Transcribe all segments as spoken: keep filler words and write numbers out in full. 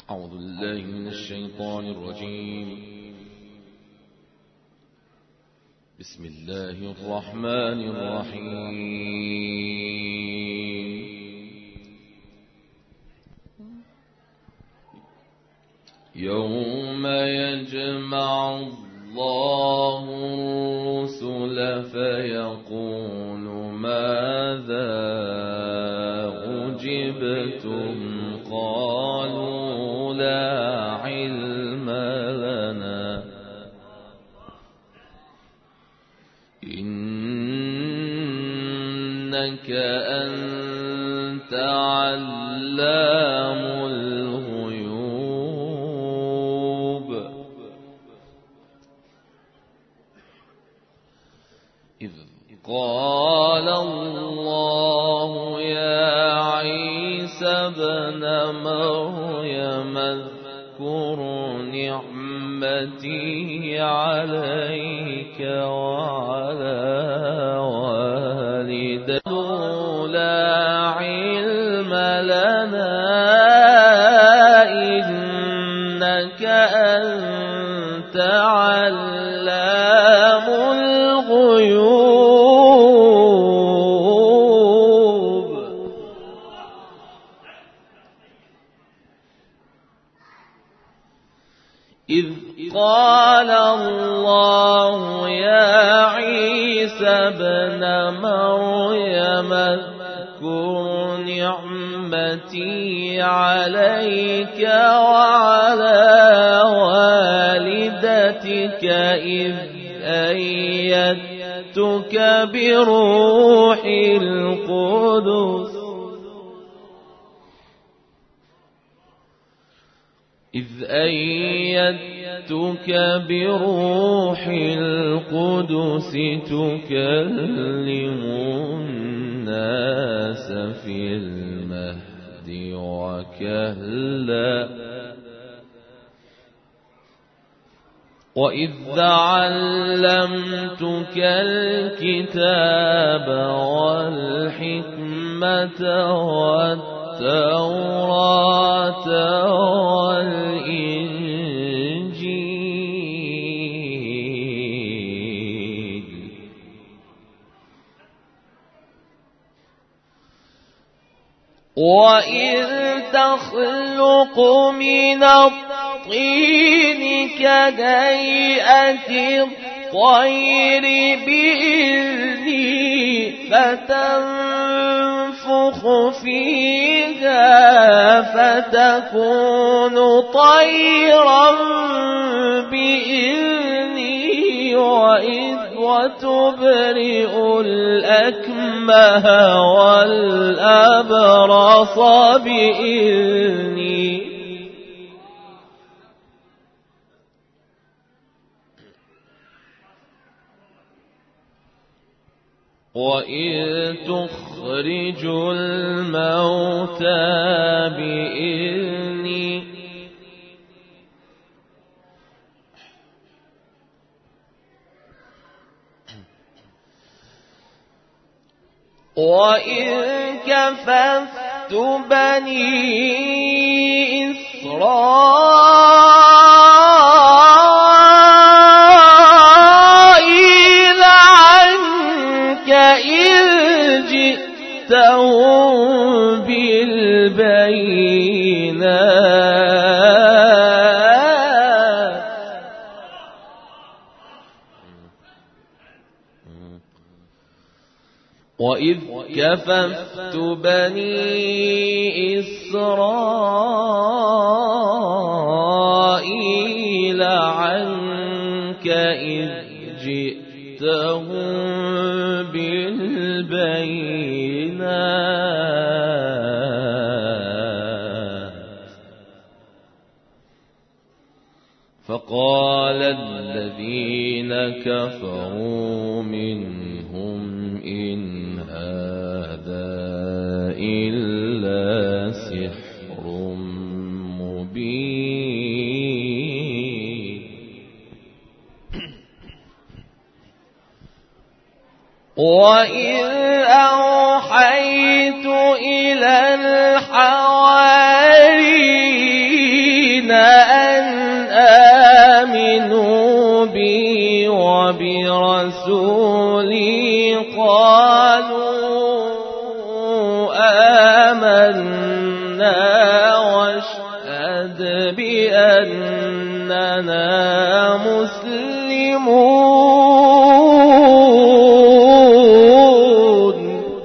أعوذ بالله من الشيطان الرجيم. بسم الله الرحمن الرحيم. يوم يجمع الله الرسل فيقول ماذا أجبتم قالوا لا علم لنا إنك أنت علام الغيوب. إذ قال الله يا عيسى ابن مريم اذكر نعمتي عليك وعلى والدتك لا علم لنا إنك أنت علام الغيوب. إذ قال الله يا عيسى ابن مريم اذكر نعمتي عليك وعلى والدتك إذ أيدتك بروح القدس إذ أيدتك بروح القدس تكلم الناس في المهد وكهلا وإذ علمتك الكتاب والحكمة والتوراة والإنجيل وإذ تخلق من الطين كهيئة الطير بإذني فتنفخ فيها فتكون طيرا بإذني وإذ وتبرئ الأكمه والأبرص بإذني وإذ تخرج الموتى بإذني وإذ كففت بني إسرائيل عنك إذ جئتهم بالبينات وإذ كففت بني إسرائيل عنك إذ جئتهم بالبينات فقال الذين كفروا منهم إن هذا إلا سحر مبين وإذ أوحيت إلى الحواريين ورسولي قالوا آمنا واشهد بأننا مسلمون.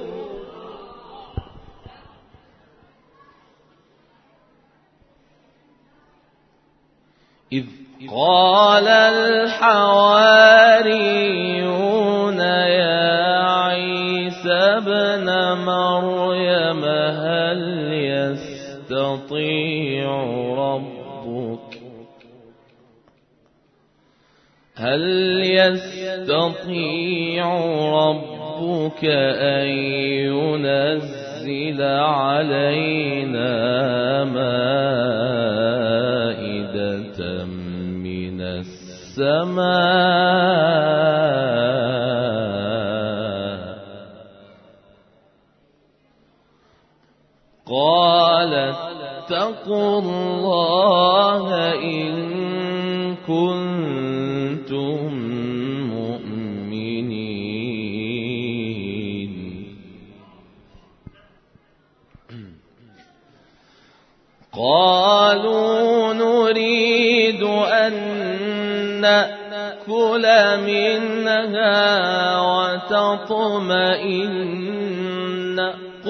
إذ قال الحواريون يا عيسى ابن مريم هل يستطيع ربك هل يستطيع ربك أن ينزل علينا مائدة من السماء؟ قال اتقوا الله إن كنتم مؤمنين. قالوا نريد أن نأكل منها وتطمئن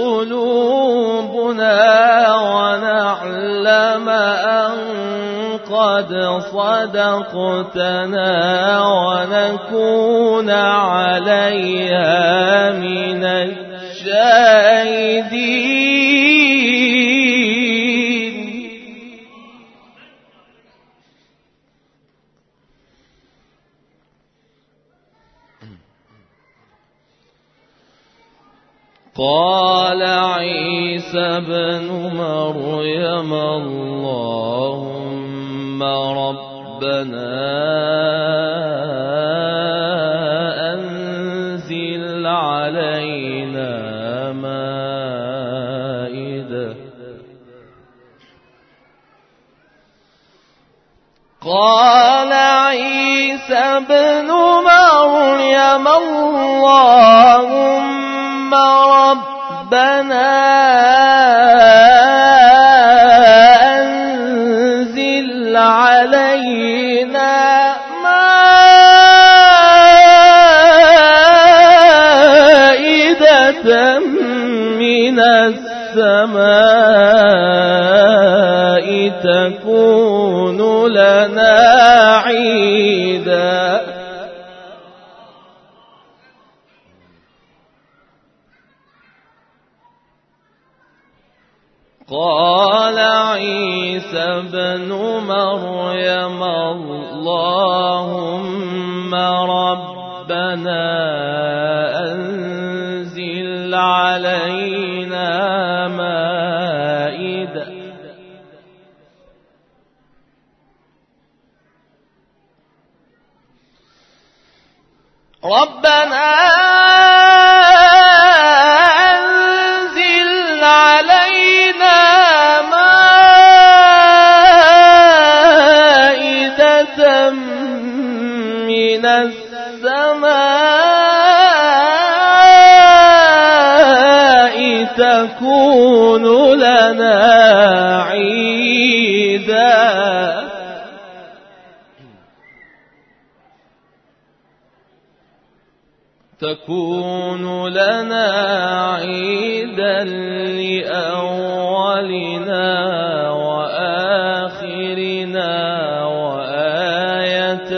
قلوبنا ونعلم أن قد صدقتنا ونكون عليها من الشاهدين. قال عيسى ابن مريم اللهم ربنا أنزل علينا مائدة قال عيسى ابن مريم اللهم ربنا أنزل علينا مائدة من السماء تكون لنا عيدا قال عيسى ابن مريم اللهم ربنا أنزل علينا مائدة ربنا أنزل علينا مائدة من السماء تكون لنا عيدا تكون لنا عيدا لأولنا وآخرنا وآية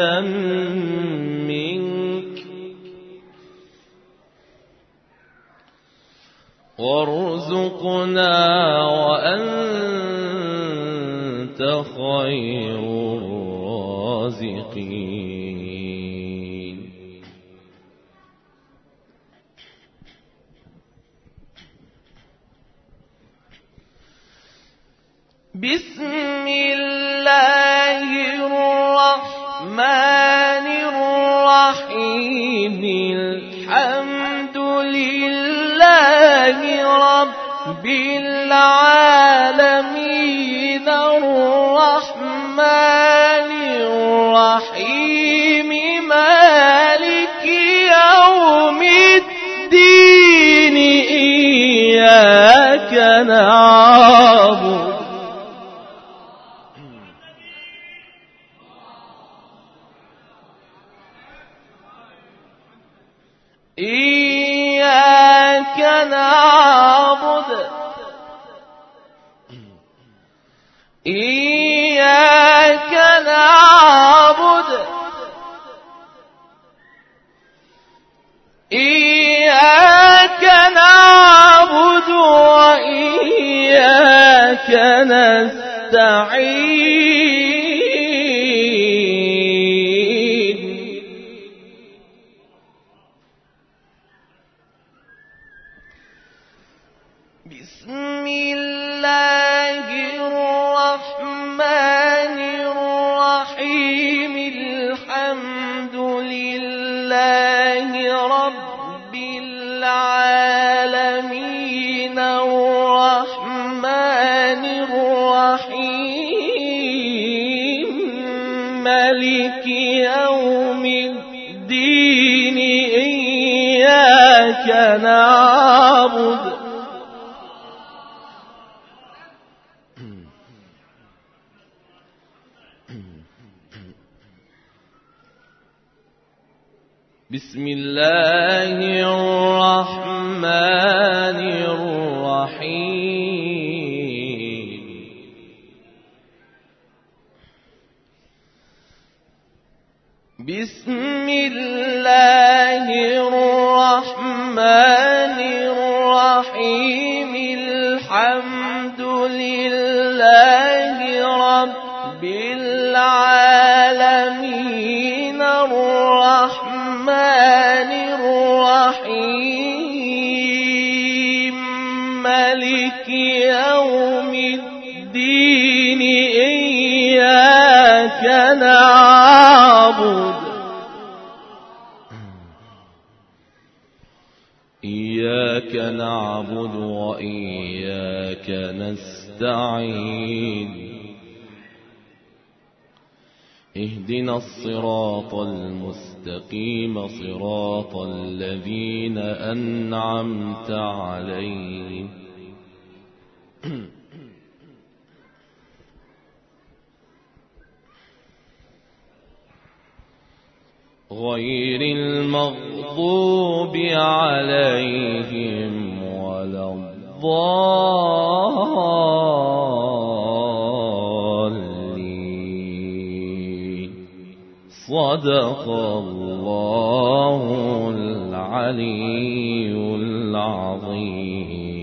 منك وارزقنا وأنت خير الرازقين. بسم الله الرحمن الرحيم الحمد لله رب العالمين الرحمن الرحيم مالك إياك نعبد إياك نعبد إياك نعبد وإياك نستعين بسم الله الرحمن الرحيم الحمد لله رب العالمين الرحمن الرحيم مالك يوم الدين إياك نعبد بسم الله الرحمن الرحيم بسم الله الرحمن الرحيم الحمد لله رب العالمين الرحمن الرحيم مالك يوم الدين إياك نعبد إياك نعبد وإياك نستعين اهدنا الصراط المستقيم صراط الذين أنعمت عليهم غير المغضوب عليهم ولا الضالين صدق الله العلي العظيم.